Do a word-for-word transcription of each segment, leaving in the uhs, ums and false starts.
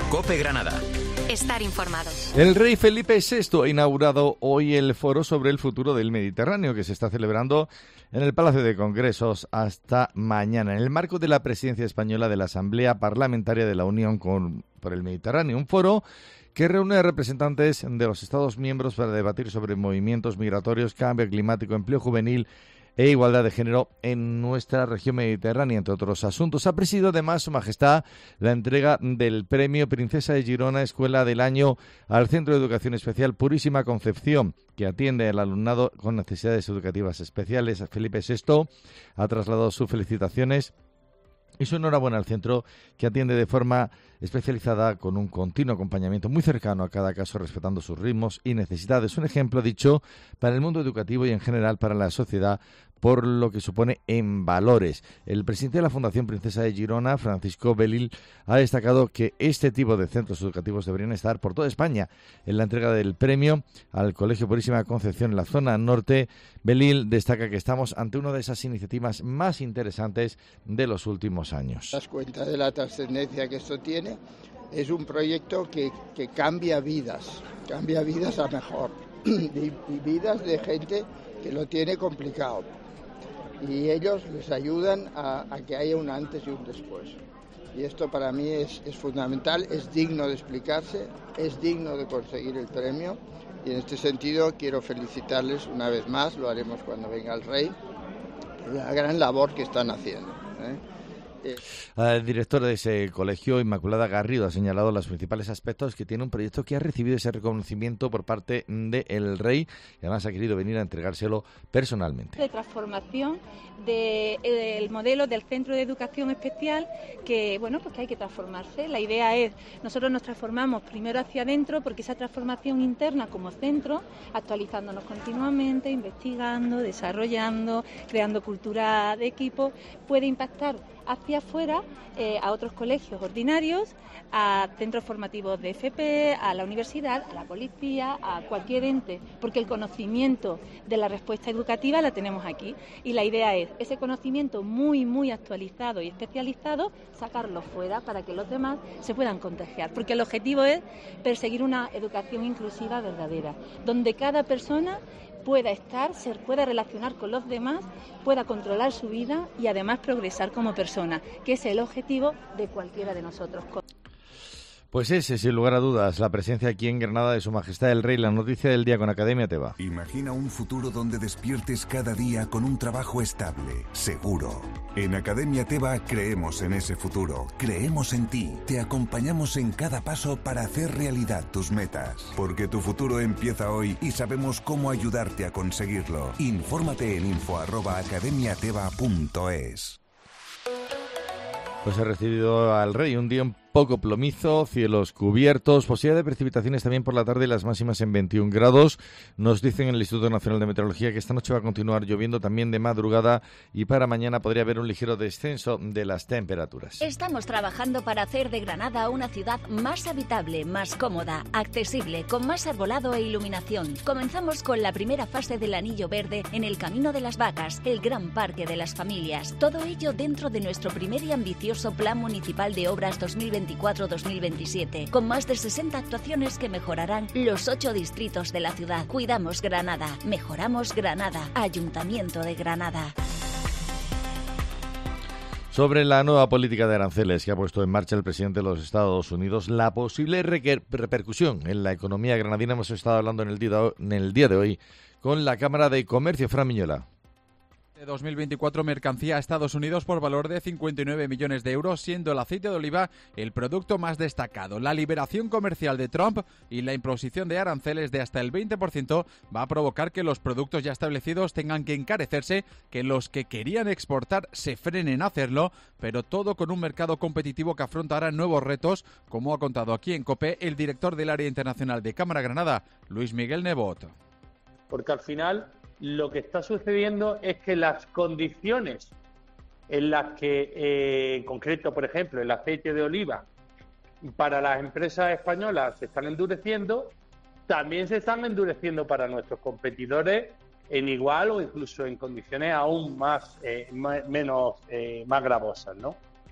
COPE Granada. Estar informado. El rey Felipe sexto ha inaugurado hoy el foro sobre el futuro del Mediterráneo, que se está celebrando en el Palacio de Congresos hasta mañana, en el marco de la presidencia española de la Asamblea Parlamentaria de la Unión con, por el Mediterráneo. Un foro que reúne a representantes de los Estados miembros para debatir sobre movimientos migratorios, cambio climático, empleo juvenil e igualdad de género en nuestra región mediterránea, entre otros asuntos. Ha presidido además Su Majestad la entrega del Premio Princesa de Girona Escuela del Año al Centro de Educación Especial Purísima Concepción, que atiende al alumnado con necesidades educativas especiales. Felipe sexto ha trasladado sus felicitaciones y su enhorabuena al centro, que atiende de forma especializada con un continuo acompañamiento muy cercano a cada caso, respetando sus ritmos y necesidades. Un ejemplo, dicho, para el mundo educativo y en general para la sociedad, por lo que supone en valores. El presidente de la Fundación Princesa de Girona, Francisco Belil, ha destacado que este tipo de centros educativos deberían estar por toda España. En la entrega del premio al Colegio Purísima Concepción en la zona norte, Belil destaca que estamos ante una de esas iniciativas más interesantes de los últimos años. Te das cuenta de la trascendencia que esto tiene. Es un proyecto que, que cambia vidas, cambia vidas a mejor, y, y vidas de gente que lo tiene complicado. Y ellos les ayudan a, a que haya un antes y un después. Y esto para mí es, es fundamental, es digno de explicarse, es digno de conseguir el premio. Y en este sentido quiero felicitarles una vez más, lo haremos cuando venga el rey, por la gran labor que están haciendo, ¿eh? El director de ese colegio, Inmaculada Garrido, ha señalado los principales aspectos que tiene un proyecto que ha recibido ese reconocimiento por parte del rey y además ha querido venir a entregárselo personalmente. De transformación del de, modelo del Centro de Educación Especial, que bueno, pues que hay que transformarse. La idea es, nosotros nos transformamos primero hacia adentro, porque esa transformación interna como centro, actualizándonos continuamente, investigando, desarrollando, creando cultura de equipo, puede impactar hacia afuera eh, a otros colegios ordinarios, a centros formativos de F P, a la universidad, a la policía, a cualquier ente, porque el conocimiento de la respuesta educativa la tenemos aquí y la idea es ese conocimiento muy, muy actualizado y especializado, sacarlo fuera para que los demás se puedan contagiar, porque el objetivo es perseguir una educación inclusiva verdadera, donde cada persona pueda estar, se pueda relacionar con los demás, pueda controlar su vida y además progresar como persona, que es el objetivo de cualquiera de nosotros. Pues ese, sin lugar a dudas, la presencia aquí en Granada de Su Majestad el Rey. La noticia del día con Academia Teba. Imagina un futuro donde despiertes cada día con un trabajo estable, seguro. En Academia Teba creemos en ese futuro, creemos en ti, te acompañamos en cada paso para hacer realidad tus metas. Porque tu futuro empieza hoy y sabemos cómo ayudarte a conseguirlo. Infórmate en info arroba academiateba punto es. Pues he recibido al rey un día un poco plomizo, cielos cubiertos, posibilidad de precipitaciones también por la tarde y las máximas en veintiún grados. Nos dicen en el Instituto Nacional de Meteorología que esta noche va a continuar lloviendo también de madrugada y para mañana podría haber un ligero descenso de las temperaturas. Estamos trabajando para hacer de Granada una ciudad más habitable, más cómoda, accesible, con más arbolado e iluminación. Comenzamos con la primera fase del Anillo Verde en el Camino de las Vacas, el gran parque de las familias. Todo ello dentro de nuestro primer y ambicioso Plan Municipal de Obras dos mil veinticuatro dos mil veintisiete, con más de sesenta actuaciones que mejorarán los ocho distritos de la ciudad. Cuidamos Granada, mejoramos Granada. Ayuntamiento de Granada. Sobre la nueva política de aranceles que ha puesto en marcha el presidente de los Estados Unidos, la posible reper- repercusión en la economía granadina, hemos estado hablando en el día de hoy, en el día de hoy con la Cámara de Comercio. Fran Miñola. De dos mil veinticuatro, mercancía a Estados Unidos por valor de cincuenta y nueve millones de euros, siendo el aceite de oliva el producto más destacado. La liberación comercial de Trump y la imposición de aranceles de hasta el veinte por ciento va a provocar que los productos ya establecidos tengan que encarecerse, que los que querían exportar se frenen a hacerlo, pero todo con un mercado competitivo que afrontará nuevos retos, como ha contado aquí en COPE el director del área internacional de Cámara Granada, Luis Miguel Nebot. Porque al final lo que está sucediendo es que las condiciones en las que, eh, en concreto, por ejemplo, el aceite de oliva para las empresas españolas se están endureciendo, también se están endureciendo para nuestros competidores en igual o incluso en condiciones aún más, eh, más menos eh, más gravosas, ¿no?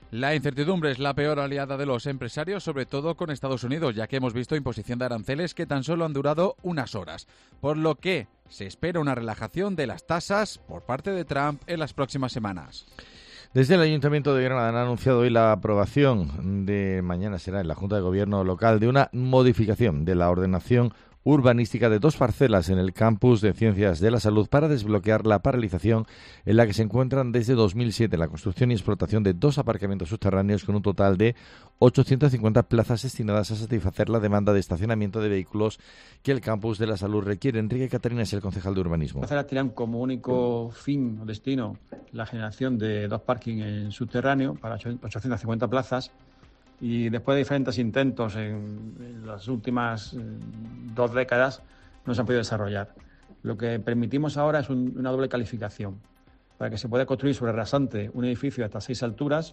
La incertidumbre es la peor aliada de los empresarios, sobre todo con Estados Unidos, ya que hemos visto imposición de aranceles que tan solo han durado unas horas, por lo que se espera una relajación de las tasas por parte de Trump en las próximas semanas. Desde el Ayuntamiento de Granada han anunciado hoy la aprobación de mañana será en la Junta de Gobierno local de una modificación de la ordenación urbanística de dos parcelas en el campus de Ciencias de la Salud para desbloquear la paralización en la que se encuentran desde dos mil siete la construcción y explotación de dos aparcamientos subterráneos con un total de ochocientas cincuenta plazas destinadas a satisfacer la demanda de estacionamiento de vehículos que el campus de la Salud requiere. Enrique Catarina es el concejal de urbanismo. Las parcelas tenían como único fin o destino la generación de dos parkings en subterráneo para ochocientas cincuenta plazas. Y después de diferentes intentos en, en las últimas eh, dos décadas no se han podido desarrollar. Lo que permitimos ahora es un, una doble calificación para que se pueda construir sobre rasante un edificio de hasta seis alturas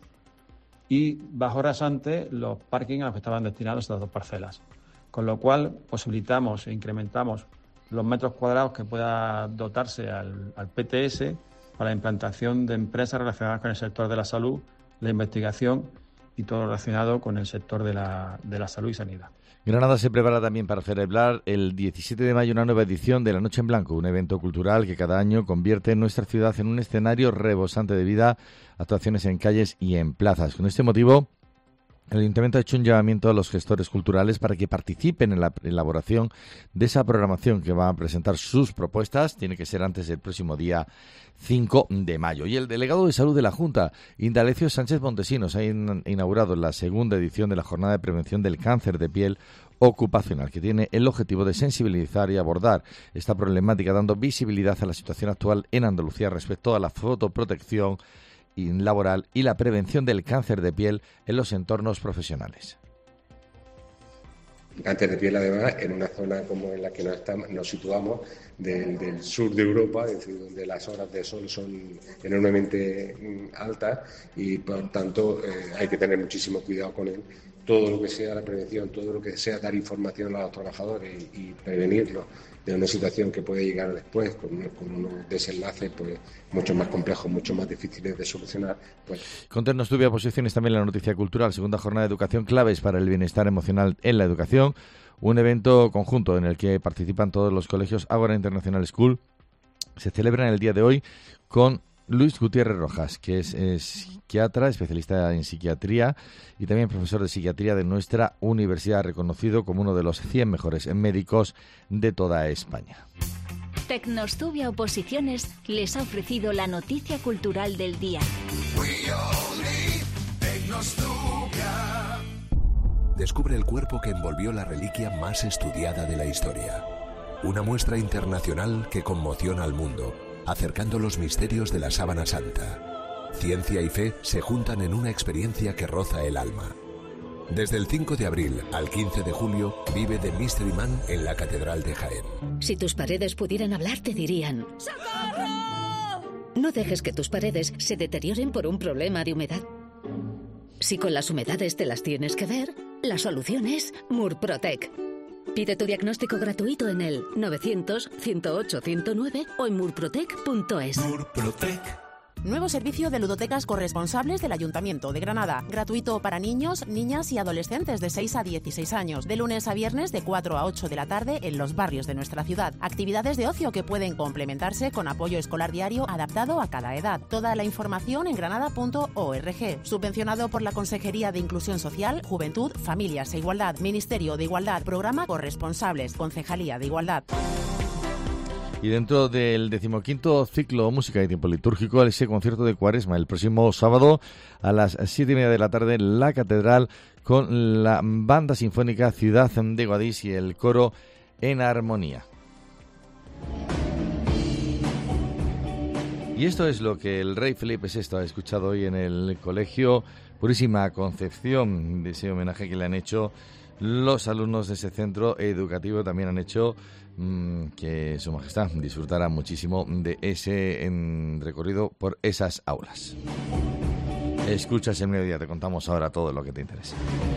y bajo rasante los parkings a los que estaban destinados estas dos parcelas. Con lo cual posibilitamos e incrementamos los metros cuadrados que pueda dotarse al, al P T S para la implantación de empresas relacionadas con el sector de la salud, la investigación y todo lo relacionado con el sector de la, de la salud y sanidad. Granada se prepara también para celebrar el diecisiete de mayo una nueva edición de La Noche en Blanco, un evento cultural que cada año convierte nuestra ciudad en un escenario rebosante de vida, actuaciones en calles y en plazas. Con este motivo, el Ayuntamiento ha hecho un llamamiento a los gestores culturales para que participen en la elaboración de esa programación que va a presentar sus propuestas. Tiene que ser antes del próximo día cinco de mayo. Y el delegado de Salud de la Junta, Indalecio Sánchez Montesinos, ha in- inaugurado la segunda edición de la Jornada de Prevención del Cáncer de Piel Ocupacional, que tiene el objetivo de sensibilizar y abordar esta problemática, dando visibilidad a la situación actual en Andalucía respecto a la fotoprotección laboral y la prevención del cáncer de piel en los entornos profesionales. Cáncer de piel, además, en una zona como en la que nos, estamos, nos situamos del, del sur de Europa, es decir, donde las horas de sol son enormemente altas y, por tanto, eh, hay que tener muchísimo cuidado con él. Todo lo que sea la prevención, todo lo que sea dar información a los trabajadores y, y prevenirlo de una situación que puede llegar después con, con unos desenlaces pues mucho más complejos, mucho más difíciles de solucionar. Pues. Conternos tuve posiciones también en la noticia cultural, segunda jornada de educación, claves para el bienestar emocional en la educación, un evento conjunto en el que participan todos los colegios Ágora International School. Se celebra en el día de hoy con Luis Gutiérrez Rojas, que es, es psiquiatra, especialista en psiquiatría y también profesor de psiquiatría de nuestra universidad, reconocido como uno de los cien mejores médicos de toda España. Tecnostubia Oposiciones les ha ofrecido la noticia cultural del día. Descubre el cuerpo que envolvió la reliquia más estudiada de la historia. Una muestra internacional que conmociona al mundo, acercando los misterios de la sábana santa. Ciencia y fe se juntan en una experiencia que roza el alma. Desde el cinco de abril al quince de julio, vive The Mystery Man en la Catedral de Jaén. Si tus paredes pudieran hablar, te dirían: ¡socorro! No dejes que tus paredes se deterioren por un problema de humedad. Si con las humedades te las tienes que ver, la solución es Murprotec. Pide tu diagnóstico gratuito en el novecientos, ciento ocho, ciento nueve o en murprotec punto es. Murprotec. Nuevo servicio de ludotecas corresponsables del Ayuntamiento de Granada. Gratuito para niños, niñas y adolescentes de seis a dieciséis años. De lunes a viernes de cuatro a ocho de la tarde en los barrios de nuestra ciudad. Actividades de ocio que pueden complementarse con apoyo escolar diario adaptado a cada edad. Toda la información en granada punto org. Subvencionado por la Consejería de Inclusión Social, Juventud, Familias e Igualdad. Ministerio de Igualdad. Programa Corresponsables. Concejalía de Igualdad. Y dentro del decimoquinto ciclo Música y Tiempo Litúrgico, ese concierto de Cuaresma el próximo sábado a las siete y media de la tarde en la Catedral con la Banda Sinfónica Ciudad de Guadix y el coro En Armonía. Y esto es lo que el rey Felipe sexto ha escuchado hoy en el Colegio Purísima Concepción, de ese homenaje que le han hecho los alumnos de ese centro educativo. También han hecho mmm, que Su Majestad disfrutara muchísimo de ese en, recorrido por esas aulas. Escuchas el mediodía, te contamos ahora todo lo que te interesa.